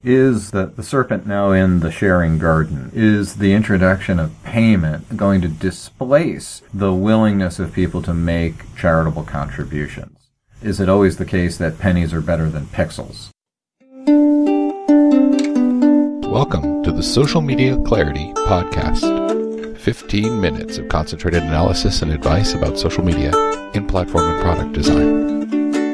Is the serpent now in the sharing garden? Is the introduction of payment going to displace the willingness of people to make charitable contributions? Is it always the case that pennies are better than pixels? Welcome to the Social Media Clarity Podcast. 15 minutes of concentrated analysis and advice about social media in platform and product design.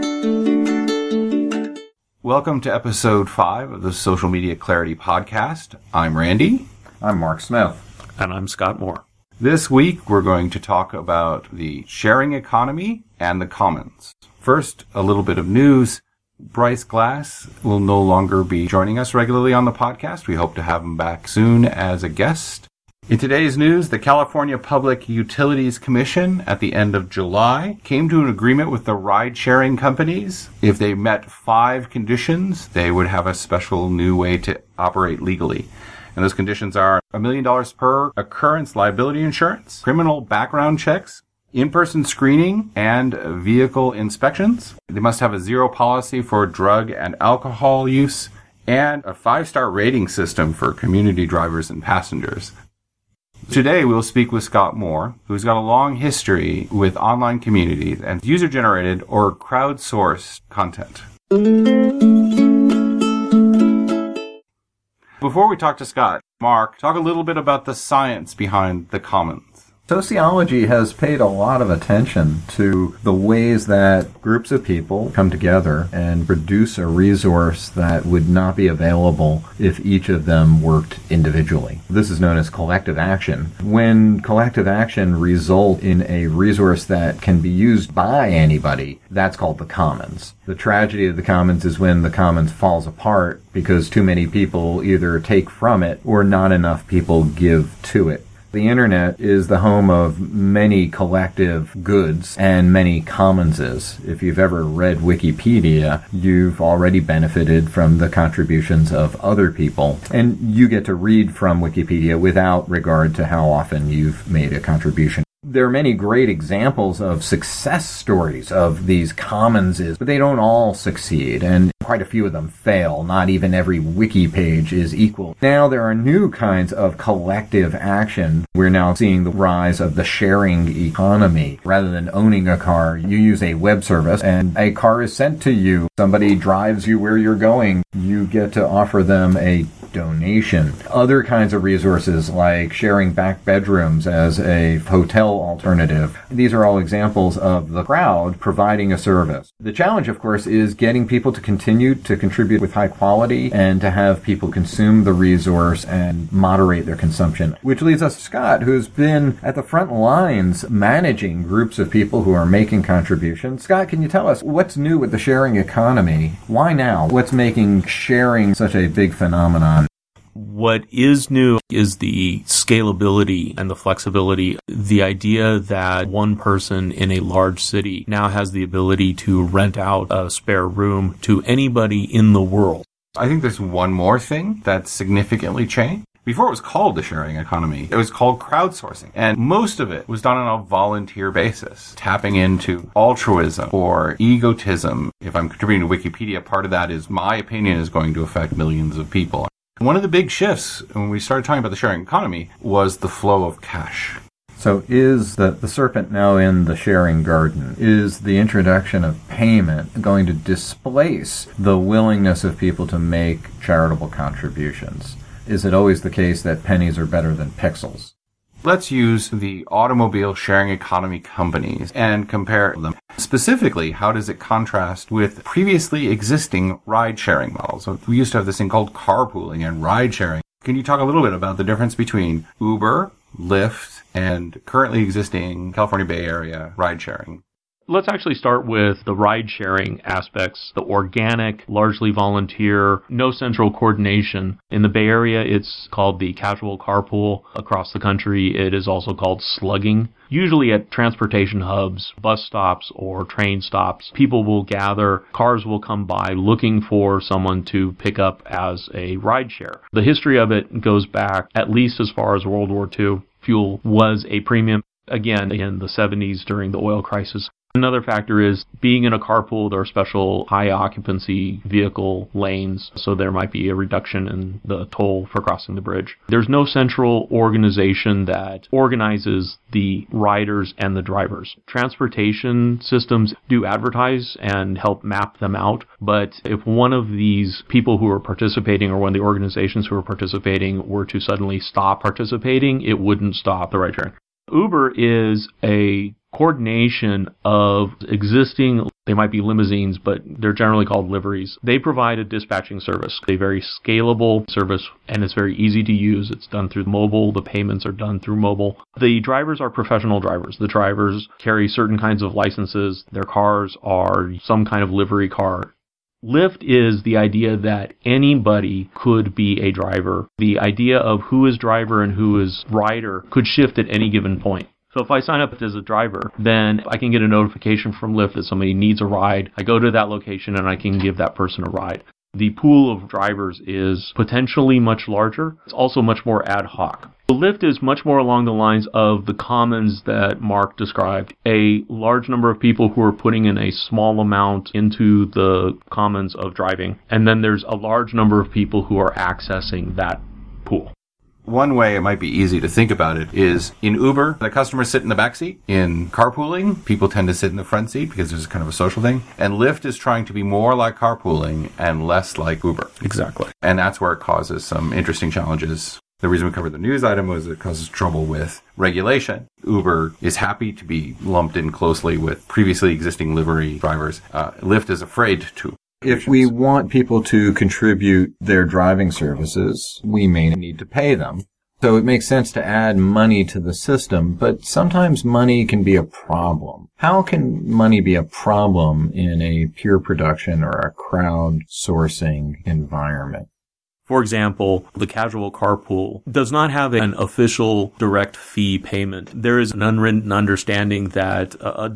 Welcome to episode 5 of the Social Media Clarity Podcast. I'm Randy. I'm Mark Smith. And I'm Scott Moore. This week we're going to talk about the sharing economy and the commons. First, a little bit of news. Bryce Glass will no longer be joining us regularly on the podcast. We hope to have him back soon as a guest. In today's news, the California Public Utilities Commission at the end of July came to an agreement with the ride-sharing companies. If they met 5 conditions, they would have a special new way to operate legally. And those conditions are $1 million per occurrence liability insurance, criminal background checks, in-person screening, and vehicle inspections. They must have a zero policy for drug and alcohol use, and a 5-star rating system for community drivers and passengers. Today, we'll speak with Scott Moore, who's got a long history with online communities and user-generated or crowdsourced content. Before we talk to Scott, Mark, talk a little bit about the science behind the commons. Sociology has paid a lot of attention to the ways that groups of people come together and produce a resource that would not be available if each of them worked individually. This is known as collective action. When collective action results in a resource that can be used by anybody, that's called the commons. The tragedy of the commons is when the commons falls apart because too many people either take from it or not enough people give to it. The internet is the home of many collective goods and many commonses. If you've ever read Wikipedia, you've already benefited from the contributions of other people, and you get to read from Wikipedia without regard to how often you've made a contribution. There are many great examples of success stories of these commonses, but they don't all succeed, and quite a few of them fail. Not even every wiki page is equal. Now there are new kinds of collective action. We're now seeing the rise of the sharing economy. Rather than owning a car, you use a web service, and a car is sent to you. Somebody drives you where you're going. You get to offer them a donation. Other kinds of resources like sharing back bedrooms as a hotel alternative. These are all examples of the crowd providing a service. The challenge, of course, is getting people to continue to contribute with high quality and to have people consume the resource and moderate their consumption. Which leads us to Scott, who's been at the front lines managing groups of people who are making contributions. Scott, can you tell us what's new with the sharing economy? Why now? What's making sharing such a big phenomenon? What is new is the scalability and the flexibility. The idea that one person in a large city now has the ability to rent out a spare room to anybody in the world. I think there's one more thing that's significantly changed. Before it was called the sharing economy, it was called crowdsourcing. And most of it was done on a volunteer basis, tapping into altruism or egotism. If I'm contributing to Wikipedia, part of that is my opinion is going to affect millions of people. One of the big shifts when we started talking about the sharing economy was the flow of cash. So is the serpent now in the sharing garden? Is the introduction of payment going to displace the willingness of people to make charitable contributions? Is it always the case that pennies are better than pixels? Let's use the automobile sharing economy companies and compare them. Specifically, how does it contrast with previously existing ride-sharing models? So we used to have this thing called carpooling and ride-sharing. Can you talk a little bit about the difference between Uber, Lyft, and currently existing California Bay Area ride-sharing? Let's actually start with the ride-sharing aspects, the organic, largely volunteer, no central coordination. In the Bay Area, it's called the casual carpool. Across the country, it is also called slugging. Usually at transportation hubs, bus stops, or train stops, people will gather, cars will come by looking for someone to pick up as a rideshare. The history of it goes back at least as far as World War II. Fuel was a premium. Again, in the 70s during the oil crisis, Another factor is being in a carpool, there are special high occupancy vehicle lanes, so there might be a reduction in the toll for crossing the bridge. There's no central organization that organizes the riders and the drivers. Transportation systems do advertise and help map them out, but if one of these people who are participating or one of the organizations who are participating were to suddenly stop participating, it wouldn't stop the ride sharing. Uber is a coordination of existing, they might be limousines, but they're generally called liveries. They provide a dispatching service, a very scalable service, and it's very easy to use. It's done through mobile. The payments are done through mobile. The drivers are professional drivers. The drivers carry certain kinds of licenses. Their cars are some kind of livery car. Lyft is the idea that anybody could be a driver. The idea of who is driver and who is rider could shift at any given point. So if I sign up as a driver, then I can get a notification from Lyft that somebody needs a ride. I go to that location and I can give that person a ride. The pool of drivers is potentially much larger. It's also much more ad hoc. Lyft is much more along the lines of the commons that Mark described, a large number of people who are putting in a small amount into the commons of driving, and then there's a large number of people who are accessing that pool. One way it might be easy to think about it is in Uber, the customers sit in the back seat. In carpooling, people tend to sit in the front seat because there's kind of a social thing. And Lyft is trying to be more like carpooling and less like Uber. Exactly. And that's where it causes some interesting challenges. The reason we covered the news item was it causes trouble with regulation. Uber is happy to be lumped in closely with previously existing livery drivers. Lyft is afraid to. If we want people to contribute their driving services, we may need to pay them. So it makes sense to add money to the system, but sometimes money can be a problem. How can money be a problem in a peer production or a crowdsourcing environment? For example, the casual carpool does not have an official direct fee payment. There is an unwritten understanding that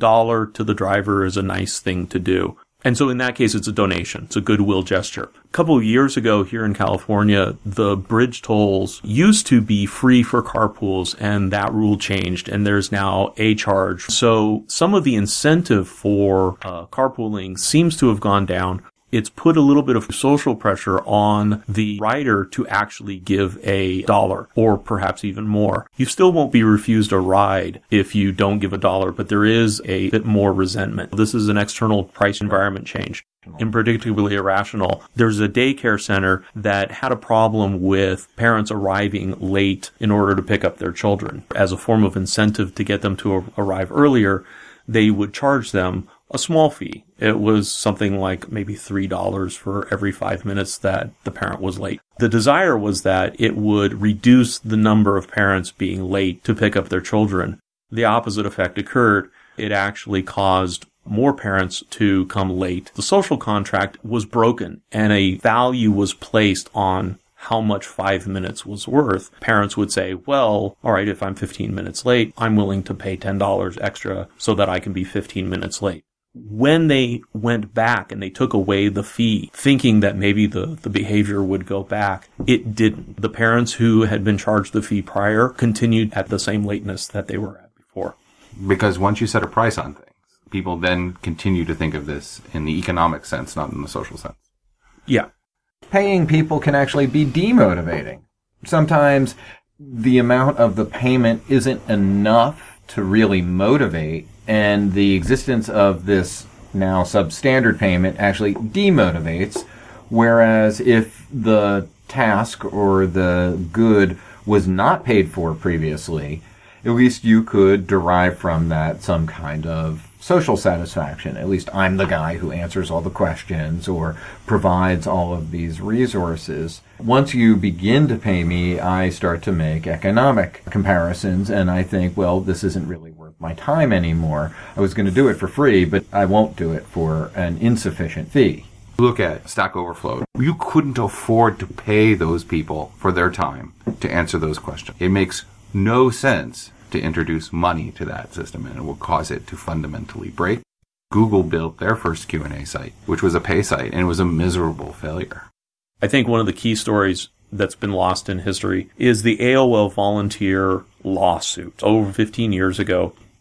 $1 to the driver is a nice thing to do. And so in that case, it's a donation. It's a goodwill gesture. A couple of years ago here in California, the bridge tolls used to be free for carpools, and that rule changed, and there's now a charge. So some of the incentive for carpooling seems to have gone down. It's put a little bit of social pressure on the rider to actually give $1 or perhaps even more. You still won't be refused a ride if you don't give $1, but there is a bit more resentment. This is an external price environment change. Predictably irrational. There's a daycare center that had a problem with parents arriving late in order to pick up their children. As a form of incentive to get them to arrive earlier, they would charge them a small fee. It was something like maybe $3 for every 5 minutes that the parent was late. The desire was that it would reduce the number of parents being late to pick up their children. The opposite effect occurred. It actually caused more parents to come late. The social contract was broken, and a value was placed on how much 5 minutes was worth. Parents would say, well, all right, if I'm 15 minutes late, I'm willing to pay $10 extra so that I can be 15 minutes late. When they went back and they took away the fee, thinking that maybe the behavior would go back, it didn't. The parents who had been charged the fee prior continued at the same lateness that they were at before. Because once you set a price on things, people then continue to think of this in the economic sense, not in the social sense. Yeah. Paying people can actually be demotivating. Sometimes the amount of the payment isn't enough to really motivate, and the existence of this now substandard payment actually demotivates, whereas if the task or the good was not paid for previously, at least you could derive from that some kind of social satisfaction. At least I'm the guy who answers all the questions or provides all of these resources. Once you begin to pay me, I start to make economic comparisons, and I think, well, this isn't really worth my time anymore. I was going to do it for free, but I won't do it for an insufficient fee. Look at Stack Overflow. You couldn't afford to pay those people for their time to answer those questions. It makes no sense to introduce money to that system, and it will cause it to fundamentally break. Google built their first Q&A site, which was a pay site, and it was a miserable failure. I think one of the key stories that's been lost in history is the AOL volunteer lawsuit. Over 15 years ago,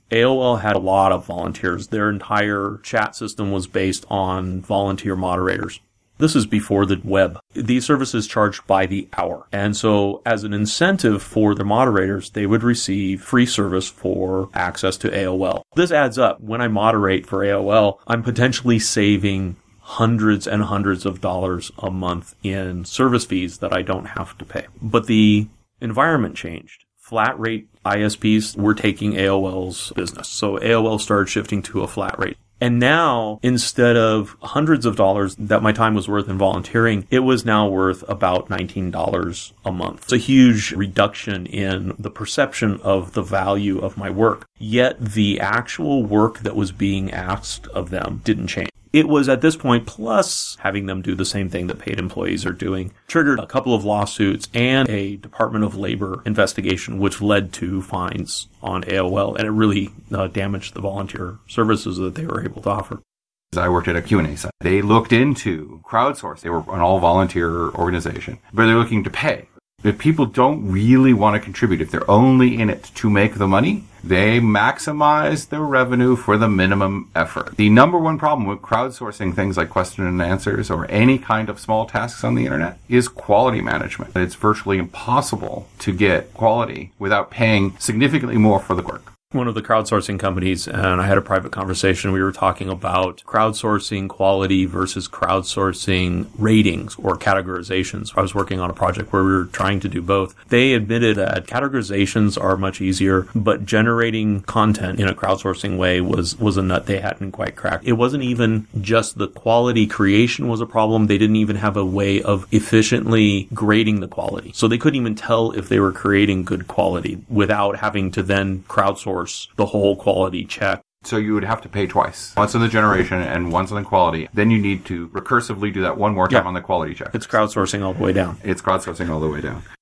AOL had a lot of volunteers. Their entire chat system was based on volunteer moderators. This is before the web. These services charged by the hour. And so as an incentive for the moderators, they would receive free service for access to AOL. This adds up. When I moderate for AOL, I'm potentially saving hundreds and hundreds of dollars a month in service fees that I don't have to pay. But the environment changed. Flat rate ISPs were taking AOL's business. So AOL started shifting to a flat rate. And now, instead of hundreds of dollars that my time was worth in volunteering, it was now worth about $19 a month. It's a huge reduction in the perception of the value of my work. Yet the actual work that was being asked of them didn't change. It was at this point, plus having them do the same thing that paid employees are doing, triggered a couple of lawsuits and a Department of Labor investigation, which led to fines on AOL, and it really damaged the volunteer services that they were able to offer. I worked at a Q&A site. They looked into crowdsourcing. They were an all-volunteer organization, but they're looking to pay. If people don't really want to contribute, if they're only in it to make the money, they maximize their revenue for the minimum effort. The number one problem with crowdsourcing things like question and answers or any kind of small tasks on the internet is quality management. It's virtually impossible to get quality without paying significantly more for the work. One of the crowdsourcing companies, and I had a private conversation, we were talking about crowdsourcing quality versus crowdsourcing ratings or categorizations. I was working on a project where we were trying to do both. They admitted that categorizations are much easier, but generating content in a crowdsourcing way was a nut they hadn't quite cracked. It wasn't even just the quality creation was a problem. They didn't even have a way of efficiently grading the quality. So they couldn't even tell if they were creating good quality without having to then crowdsource the whole quality check. So you would have to pay twice. Once on the generation and once on the quality. Then you need to recursively do that one more time on the quality check. It's crowdsourcing all the way down. It's crowdsourcing all the way down.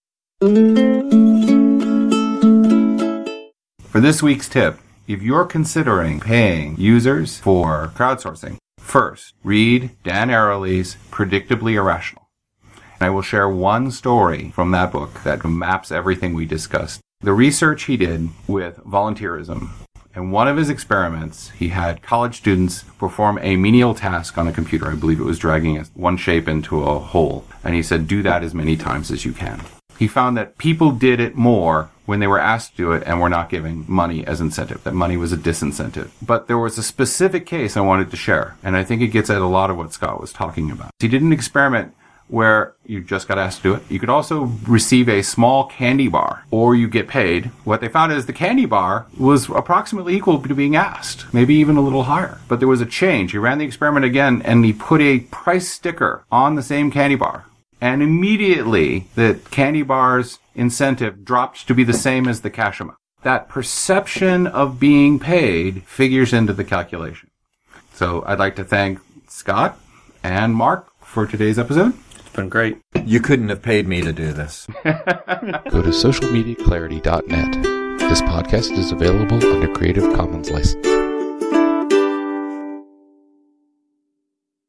For this week's tip, if you're considering paying users for crowdsourcing, first, read Dan Ariely's Predictably Irrational. And I will share one story from that book that maps everything we discussed. The research he did with volunteerism. In one of his experiments, he had college students perform a menial task on a computer. I believe it was dragging one shape into a hole. And he said, do that as many times as you can. He found that people did it more when they were asked to do it and were not giving money as incentive. That money was a disincentive. But there was a specific case I wanted to share. And I think it gets at a lot of what Scott was talking about. He did an experiment where you just got asked to do it. You could also receive a small candy bar, or you get paid. What they found is the candy bar was approximately equal to being asked, maybe even a little higher. But there was a change. He ran the experiment again, and he put a price sticker on the same candy bar. And immediately, the candy bar's incentive dropped to be the same as the cash amount. That perception of being paid figures into the calculation. So I'd like to thank Scott and Mark for today's episode. Been great. You couldn't have paid me to do this. Go to socialmediaclarity.net. This podcast is available under Creative Commons license.